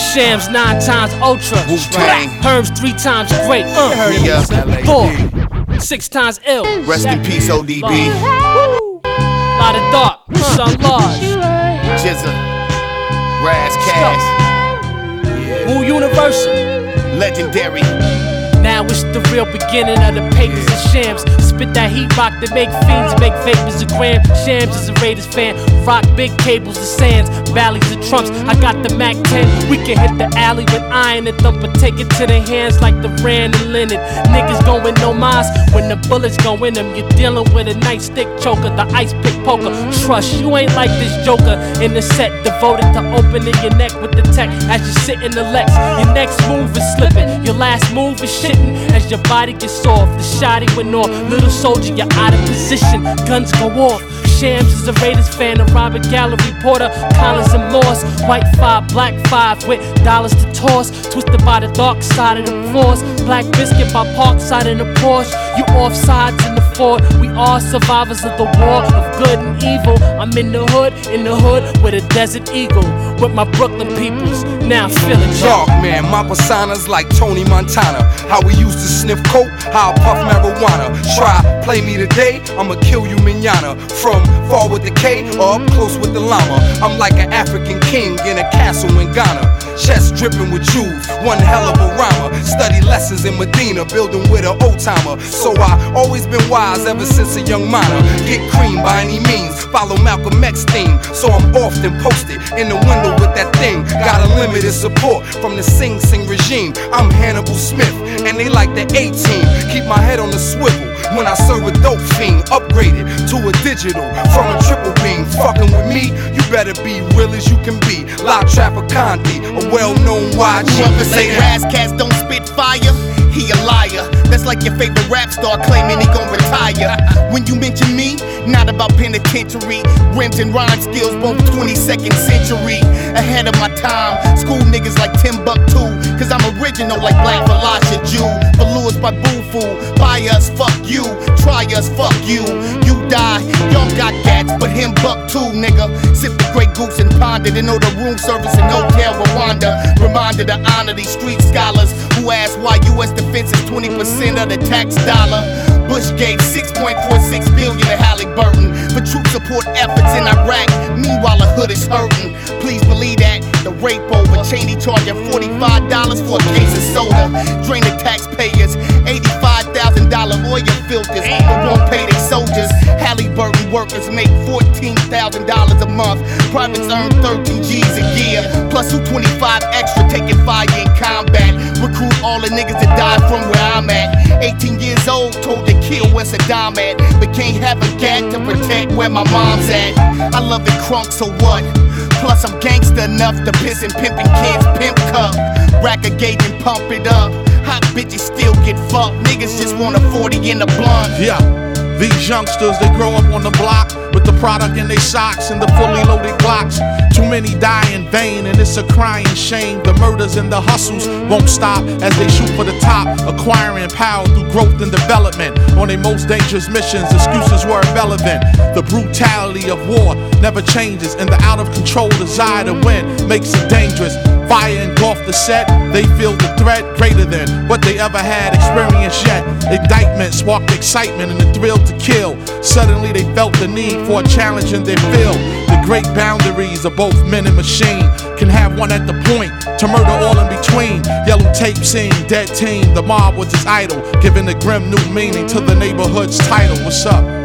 Shams 9 times ultra. Herms 3 times great. 4, 6 times ill. Rest in peace, ODB. Lot of dark, sun large. Jizza, Raz Cash, Woo Universal. legendary. Now it's the real beginning of the papers and shams. Spit that heat rock that make fiends make vapors a gram. Shams is a Raiders fan. Rock big cables and sands, valleys and trumps. I got the Mac 10. We can hit the alley with iron and thump, but take it to the hands like the Rand and Leonard. Niggas going no mas when the bullets go in them. You're dealing with a nightstick choker, the ice pick poker. Trust you ain't like this joker in the set, devoted to opening your neck with the tech as you sit in the Lex. Your next move is slipping, your last move is shitting. As your body gets soft, the shotty went off. Little soldier, you're out of position, guns go off. Shams is a Raiders fan, a Robert Gallery Porter, Collins and Morse. White 5, black 5 with dollars to toss. Twisted by the dark side of the force. Black biscuit by Parkside in the Porsche. You off sides in the Ford. We are survivors of the war of good and evil. I'm in the hood with a desert eagle. With my Brooklyn peoples, now I'm feeling dark, man. My persona's like Tony Montana. How we used to sniff coke, how I puff marijuana. Try, play me today, I'ma kill you manana. From far with the K or up close with the llama. I'm like an African king in a castle in Ghana. Chest dripping with jewels, one hell of a rhymer. Study lessons in Medina, building with an old timer. So I always been wise ever since a young minor. Get cream by any means, follow Malcolm X theme. So I'm often posted in the window with that thing. Got unlimited support from the Sing Sing regime. I'm Hannibal Smith, and they like the A-team. Keep my head on the swivel when I serve a dope fiend. Upgraded to a digital from a triple beam. Fucking with me, you better be real as you can be. La Traficante, a well-known YG. Whoever say Raz Cash don't spit fire, he a liar. That's like your favorite rap star claiming he gon' retire. When you mention me, not about penitentiary. Rims and rhyme skills, both 22nd century. Ahead of my time, school niggas like Timbuktu. Cause I'm original like Black Velasha Jew. Followers by Boo-Foo, buy us, fuck you. Try us, fuck you. You die, y'all got gats, but him buck too, nigga. Sip the Grey Goose and ponder to know the room service in Hotel Rwanda. Reminder to honor these street scholars who ask why U.S. defense is 20% of the tax dollar. Bush gave $6.46 billion to Halliburton for troop support efforts in Iraq. Meanwhile, the hood is hurting. Please believe that. The rape over Cheney charging $45 for a case of soda. Drain the taxpayers $85,000 oil filters, but won't pay their soldiers. Halliburton workers make $14,000 a month. Privates earn 13 G's a year. Plus 225 extra taking fire in combat. Recruit all the niggas that died from where I'm at. 18 years old, told to kill where Saddam at, but can't have a gat to protect where my mom's at. I love it crunk, so what? Plus I'm gangster enough to piss and pimpin' kids pimp cup. Rack a gauge and pump it up. Hot bitches still get fucked. Niggas just want a 40 in the blunt. Yeah, these youngsters, they grow up on the block with the product in their socks and the fully loaded Glocks. Too many die in vain, and it's a crying shame. The murders and the hustles won't stop as they shoot for the top, acquiring power through growth and development. On their most dangerous missions, excuses were irrelevant. The brutality of war never changes, and the out-of-control desire to win makes it dangerous. Fire engulfed the set, they feel the threat greater than what they ever had experienced yet. Indictment sparked excitement and the thrill to kill. Suddenly they felt the need for a challenge in their field. The great boundaries of both men and machine can have one at the point to murder all in between. Yellow tape scene, dead team, the mob was his idol, giving a grim new meaning to the neighborhood's title. What's up?